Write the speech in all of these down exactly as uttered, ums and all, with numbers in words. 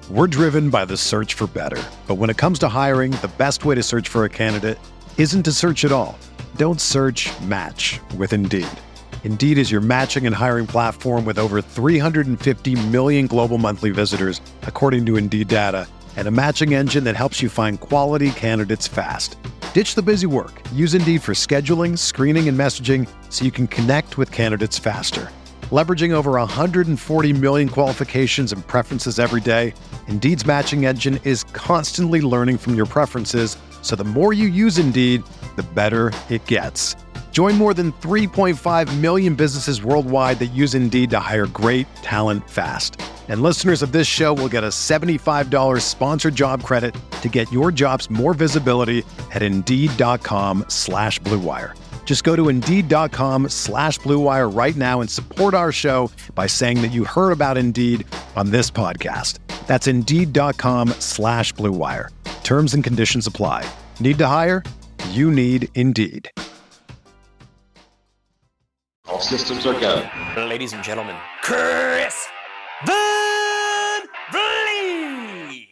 We're driven by the search for better. But when it comes to hiring, the best way to search for a candidate isn't to search at all. Don't search, match with Indeed. Indeed is your matching and hiring platform with over three hundred fifty million global monthly visitors, according to Indeed data, and a matching engine that helps you find quality candidates fast. Ditch the busy work. Use Indeed for scheduling, screening, and messaging so you can connect with candidates faster. Leveraging over one hundred forty million qualifications and preferences every day, Indeed's matching engine is constantly learning from your preferences, so the more you use Indeed, the better it gets. Join more than three point five million businesses worldwide that use Indeed to hire great talent fast. And listeners of this show will get a seventy-five dollars sponsored job credit to get your jobs more visibility at Indeed.com slash Blue Wire. Just go to Indeed.com slash Blue Wire right now and support our show by saying that you heard about Indeed on this podcast. That's Indeed.com slash Blue Wire. Terms and conditions apply. Need to hire? You need Indeed. All systems are go. Ladies and gentlemen, Chris Van Vliet.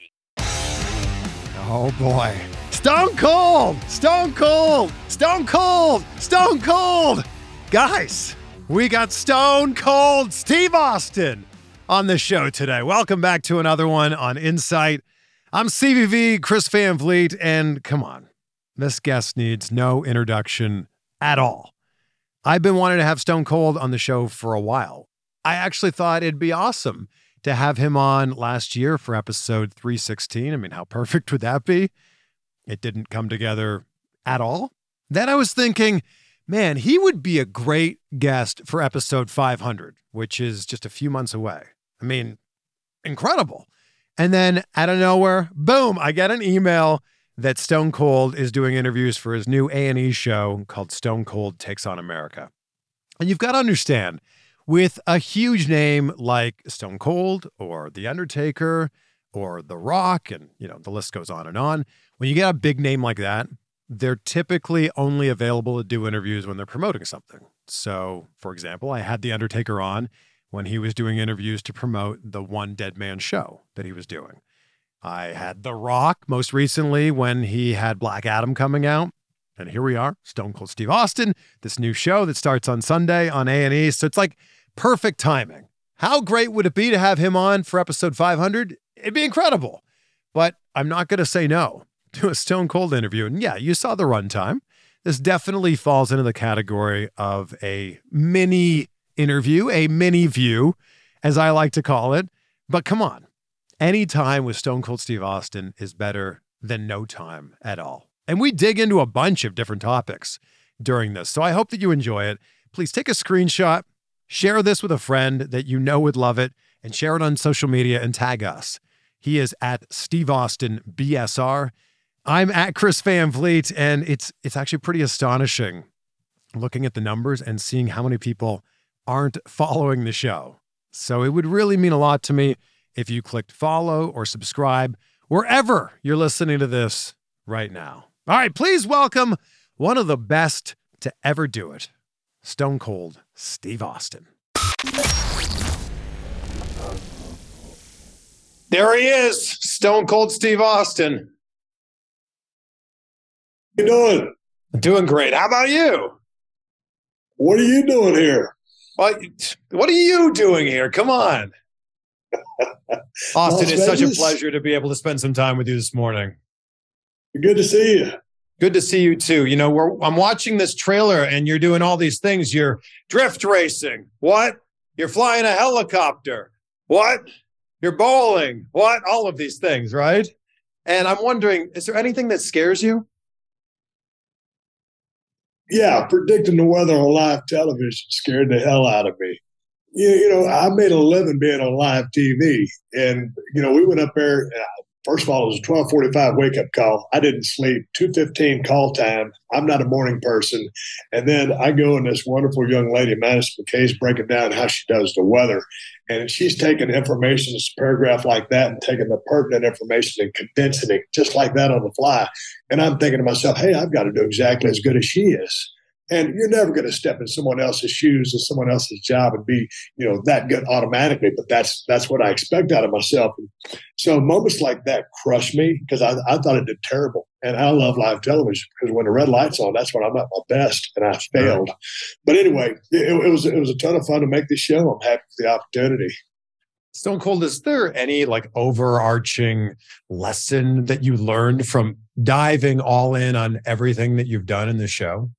Oh boy. Stone Cold! Stone Cold! Stone Cold! Stone Cold! Guys, we got Stone Cold Steve Austin on the show today. Welcome back to another one on Insight. I'm C V V, Chris Van Vliet, and come on, this guest needs no introduction at all. I've been wanting to have Stone Cold on the show for a while. I actually thought it'd be awesome to have him on last year for episode three sixteen. I mean, how perfect would that be? It didn't come together at all. Then I was thinking, man, he would be a great guest for episode five hundred, which is just a few months away. I mean, incredible. And then out of nowhere, boom, I get an email that Stone Cold is doing interviews for his new A and E show called Stone Cold Takes on America. And you've got to understand, with a huge name like Stone Cold or The Undertaker or The Rock, and you know, the list goes on and on, when you get a big name like that, they're typically only available to do interviews when they're promoting something. So, for example, I had The Undertaker on when he was doing interviews to promote the One Dead Man show that he was doing. I had The Rock most recently when he had Black Adam coming out. And here we are, Stone Cold Steve Austin, this new show that starts on Sunday on A and E. So it's like perfect timing. How great would it be to have him on for episode five hundred? It'd be incredible. But I'm not going to say no to a Stone Cold interview. And yeah, you saw the runtime. This definitely falls into the category of a mini interview, a mini view, as I like to call it. But come on. Any time with Stone Cold Steve Austin is better than no time at all. And we dig into a bunch of different topics during this. So I hope that you enjoy it. Please take a screenshot, share this with a friend that you know would love it, and share it on social media and tag us. He is at Steve Austin B S R. I'm at Chris Van Vliet, and it's it's actually pretty astonishing looking at the numbers and seeing how many people aren't following the show. So it would really mean a lot to me if you clicked follow or subscribe wherever you're listening to this right now. All right, please welcome one of the best to ever do it, Stone Cold Steve Austin. There he is, Stone Cold Steve Austin. How you doing? Doing great. How about you? What are you doing here? What, what are you doing here? Come on. Austin, Las it's such a Vegas? pleasure to be able to spend some time with you this morning. Good to see you. Good to see you too. You know, we're, I'm watching this trailer and you're doing all these things. You're drift racing. What? You're flying a helicopter. What? You're bowling. What? All of these things, right? And I'm wondering, is there anything that scares you? Yeah, predicting the weather on live television scared the hell out of me. You, you know, I made a living being on live T V. And, you know, we went up there. And I, first of all, it was a twelve forty-five wake-up call. I didn't sleep. two fifteen call time. I'm not a morning person. And then I go and this wonderful young lady, Madison McKay's breaking down how she does the weather. And she's taking information, this paragraph like that, and taking the pertinent information and condensing it just like that on the fly. And I'm thinking to myself, hey, I've got to do exactly as good as she is. And you're never going to step in someone else's shoes or someone else's job and be, you know, that good automatically. But that's that's what I expect out of myself. And so moments like that crush me because I, I thought it did terrible. And I love live television because when the red light's on, that's when I'm at my best. And I failed. Right. But anyway, it, it was it was a ton of fun to make this show. I'm happy for the opportunity. Stone Cold, is there any like overarching lesson that you learned from diving all in on everything that you've done in the show?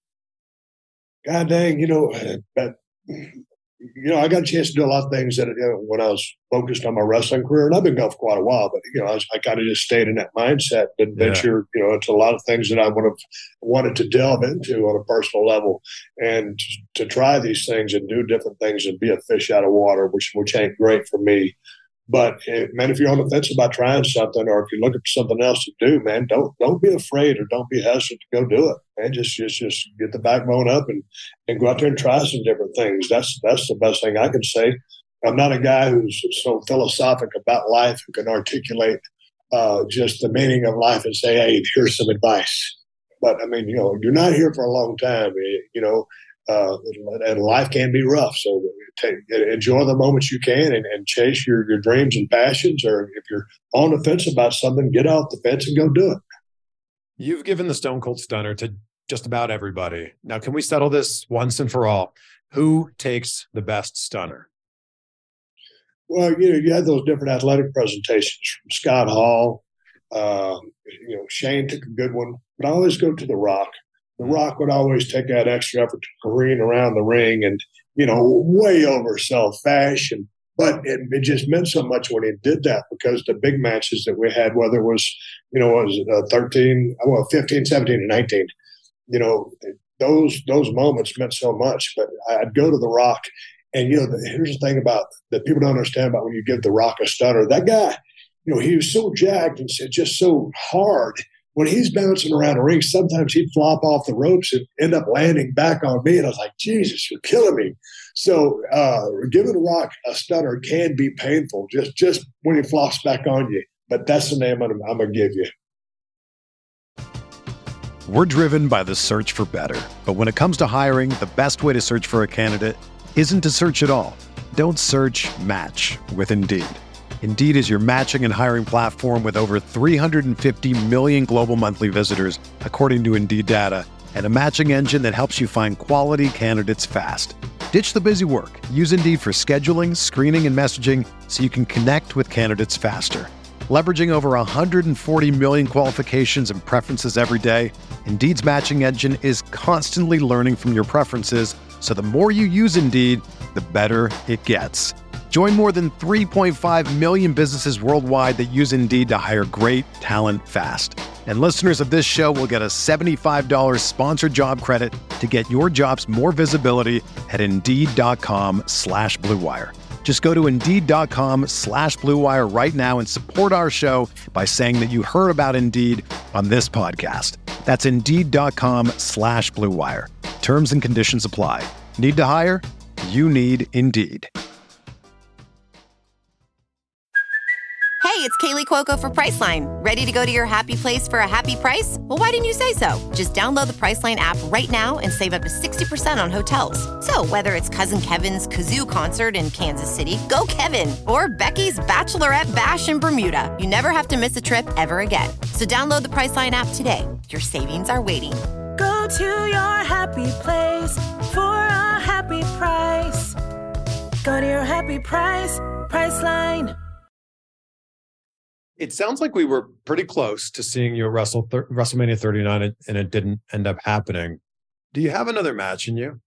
God dang, you know, but, you know, I got a chance to do a lot of things that, you know, when I was focused on my wrestling career, and I've been gone for quite a while, but, you know, I, was, I kind of just stayed in that mindset and yeah. venture, you know, into a lot of things that I would have wanted to delve into on a personal level and to, to try these things and do different things and be a fish out of water, which, which ain't great for me. But man, if you're on the fence about trying something, or if you're looking for something else to do, man, don't don't be afraid or don't be hesitant to go do it. Man, just just just get the backbone up and, and go out there and try some different things. That's that's the best thing I can say. I'm not a guy who's so philosophic about life who can articulate uh, just the meaning of life and say, hey, here's some advice. But I mean, you know, you're not here for a long time. You know. Uh, and life can be rough. So take, enjoy the moments you can and, and chase your, your dreams and passions. Or if you're on the fence about something, get off the fence and go do it. You've given the Stone Cold Stunner to just about everybody. Now, can we settle this once and for all? Who takes the best stunner? Well, you know, you had those different athletic presentations from Scott Hall. Uh, you know, Shane took a good one, but I always go to The Rock. The Rock would always take that extra effort to careen around the ring and, you know, way oversell fashion. But it, it just meant so much when he did that because the big matches that we had, whether it was, you know, it was uh, thirteen, well, fifteen, seventeen, and nineteen, you know, those those moments meant so much. But I'd go to The Rock. And, you know, the, here's the thing about that people don't understand about when you give The Rock a stunner. That guy, you know, he was so jacked and just so hard. When he's bouncing around the ring, sometimes he'd flop off the ropes and end up landing back on me. And I was like, Jesus, you're killing me. So uh, giving The Rock a stunner can be painful just, just when he flops back on you. But that's the name I'm, I'm going to give you. We're driven by the search for better. But when it comes to hiring, the best way to search for a candidate isn't to search at all. Don't search, match with Indeed. Indeed is your matching and hiring platform with over three hundred fifty million global monthly visitors, according to Indeed data, and a matching engine that helps you find quality candidates fast. Ditch the busy work. Use Indeed for scheduling, screening, and messaging so you can connect with candidates faster. Leveraging over one hundred forty million qualifications and preferences every day, Indeed's matching engine is constantly learning from your preferences, so the more you use Indeed, the better it gets. Join more than three point five million businesses worldwide that use Indeed to hire great talent fast. And listeners of this show will get a seventy-five dollars sponsored job credit to get your jobs more visibility at Indeed.com slash Blue Wire. Just go to Indeed.com slash Blue Wire right now and support our show by saying that you heard about Indeed on this podcast. That's Indeed.com slash Blue Wire. Terms and conditions apply. Need to hire? You need Indeed. Hey, it's Kaylee Cuoco for Priceline. Ready to go to your happy place for a happy price? Well, why didn't you say so? Just download the Priceline app right now and save up to sixty percent on hotels. So whether it's Cousin Kevin's Kazoo Concert in Kansas City, go Kevin, or Becky's Bachelorette Bash in Bermuda, you never have to miss a trip ever again. So download the Priceline app today. Your savings are waiting. Go to your happy place for a happy price. Go to your happy price, Priceline. It sounds like we were pretty close to seeing you at Wrestle th- WrestleMania thirty-nine, and it didn't end up happening. Do you have another match in you?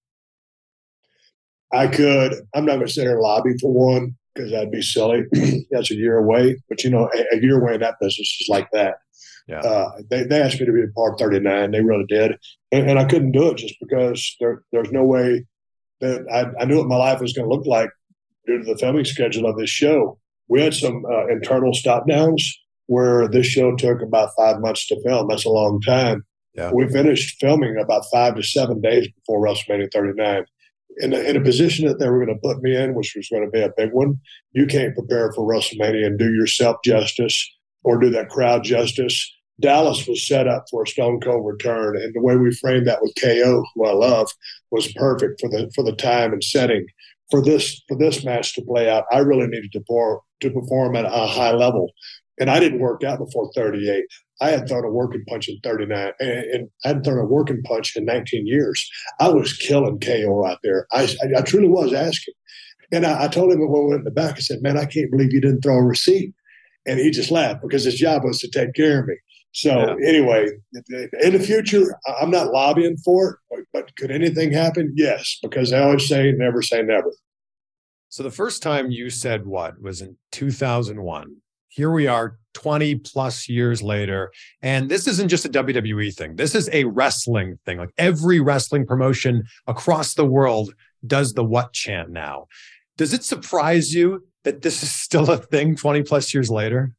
I could. I'm not going to sit here and lobby for one because that'd be silly. That's a year away. But, you know, a, a year away in that business is like that. Yeah. Uh, they, they asked me to be a part thirty-nine. They really did. And, and I couldn't do it just because there, there's no way that I, I knew what my life was going to look like due to the filming schedule of this show. We had some uh, internal stop downs where this show took about five months to film. That's a long time. Yeah. We finished filming about five to seven days before WrestleMania thirty-nine. In a, in a position that they were going to put me in, which was going to be a big one, you can't prepare for WrestleMania and do yourself justice or do that crowd justice Dallas was set up for a Stone Cold return, and the way we framed that with K O, who I love, was perfect for the for the time and setting for this for this match to play out. I really needed to pour, to perform at a high level, and I didn't work out before thirty-eight. I had thrown a working punch in thirty-nine, and, and I hadn't thrown a working punch in nineteen years. I was killing K O out there. I, I, I truly was asking. And I, I told him when we went in the back, I said, man, I can't believe you didn't throw a receipt. And he just laughed because his job was to take care of me. So yeah. Anyway, in the future, I'm not lobbying for it, but, but could anything happen? Yes, because I always say never say never. So the first time you said what was in two thousand one. Here we are twenty plus years later. And this isn't just a W W E thing. This is a wrestling thing. Like every wrestling promotion across the world does the what chant now. Does it surprise you that this is still a thing twenty plus years later?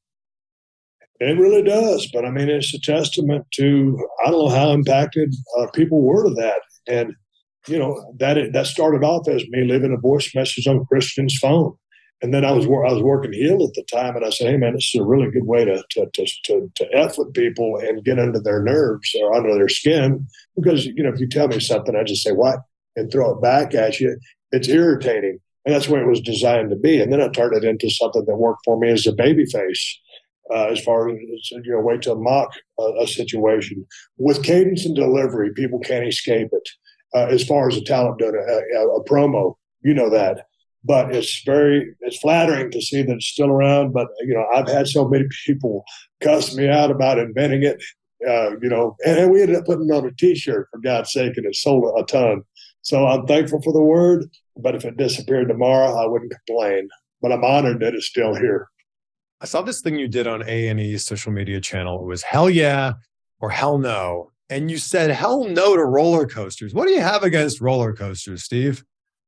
It really does. But I mean, it's a testament to, I don't know how impacted uh, people were to that. And, you know, that that started off as me leaving a voice message on Christian's phone. And then I was I was working heel at the time, and I said, hey, man, this is a really good way to to to to, to F with people and get under their nerves or under their skin. Because, you know, if you tell me something, I just say, what? And throw it back at you. It's irritating. And that's the way it was designed to be. And then I turned it into something that worked for me as a babyface. Uh, as far as, you know, way to mock a, a situation. With cadence and delivery, people can't escape it. Uh, as far as a talent doing a, a, a promo, you know that. But it's very, it's flattering to see that it's still around. But, you know, I've had so many people cuss me out about inventing it, uh, you know, and, and we ended up putting it on a T-shirt, for God's sake, and it sold a ton. So I'm thankful for the word, but if it disappeared tomorrow, I wouldn't complain. But I'm honored that it's still here. I saw this thing you did on A and E's social media channel. It was hell yeah or hell no. And you said hell no to roller coasters. What do you have against roller coasters, Steve?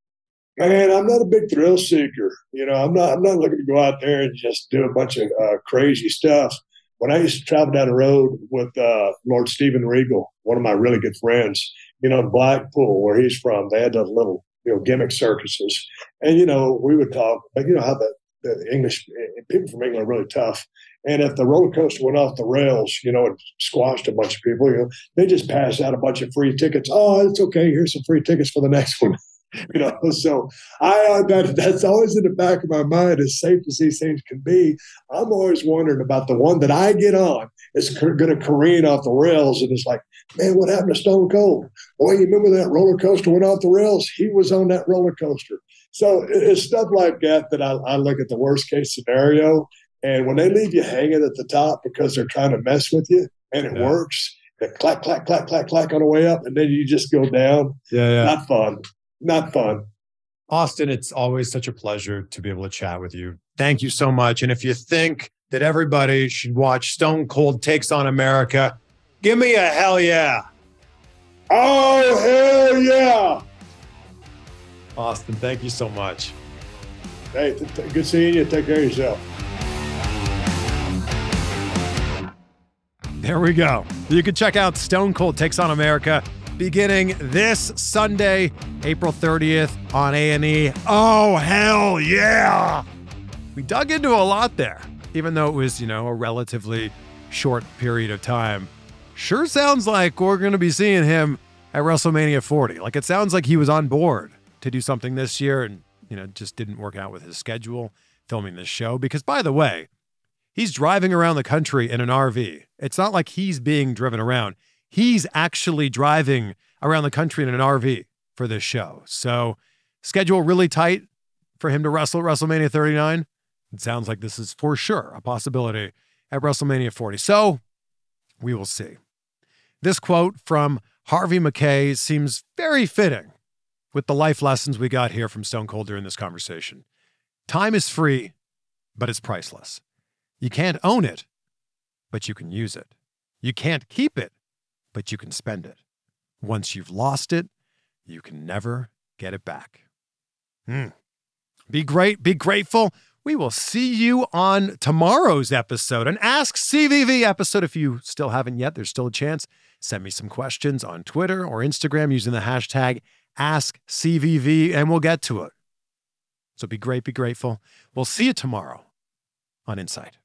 Man, I'm not a big thrill seeker. You know, I'm not I'm not looking to go out there and just do a bunch of uh, crazy stuff. When I used to travel down the road with uh, Lord Steven Regal, one of my really good friends, you know, in Blackpool, where he's from, they had those little, you know, gimmick circuses. And, you know, we would talk, like, you know, how the The English people from England are really tough, and if the roller coaster went off the rails, you know, and squashed a bunch of people, you know, they just pass out a bunch of free tickets. Oh, it's okay. Here's some free tickets for the next one. You know, so I uh, that that's always in the back of my mind. As safe as these things can be, I'm always wondering about the one that I get on. It's going to careen off the rails, and it's like, man, what happened to Stone Cold? Boy, you remember that roller coaster went off the rails? He was on that roller coaster. So it's stuff like that that I, I look at the worst case scenario. And when they leave you hanging at the top because they're trying to mess with you and it yeah. works, they clack, clack, clack, clack, clack on the way up, and then you just go down. Yeah, yeah. Not fun. Not fun. Austin, it's always such a pleasure to be able to chat with you. Thank you so much. And if you think that everybody should watch Stone Cold Takes on America, give me a hell yeah. Oh, hell yeah. Austin, thank you so much. Hey, th- th- good seeing you. Take care of yourself. There we go. You can check out Stone Cold Takes on America beginning this Sunday, April thirtieth on A and E. Oh, hell yeah. We dug into a lot there, even though it was, you know, a relatively short period of time. Sure sounds like we're going to be seeing him at WrestleMania forty. Like, it sounds like he was on board to do something this year and, you know, just didn't work out with his schedule filming this show. Because, by the way, he's driving around the country in an R V. It's not like he's being driven around. He's actually driving around the country in an R V for this show. So, schedule really tight for him to wrestle at WrestleMania thirty-nine. It sounds like this is for sure a possibility at WrestleMania forty. So, we will see. This quote from Harvey McKay seems very fitting with the life lessons we got here from Stone Cold during this conversation. Time is free, but it's priceless. You can't own it, but you can use it. You can't keep it, but you can spend it. Once you've lost it, you can never get it back. Hmm. Be great, be grateful. We will see you on tomorrow's episode, an Ask C V V episode. If you still haven't yet, there's still a chance. Send me some questions on Twitter or Instagram using the hashtag Ask C V V, and we'll get to it. So be great, be grateful. We'll see you tomorrow on Insight.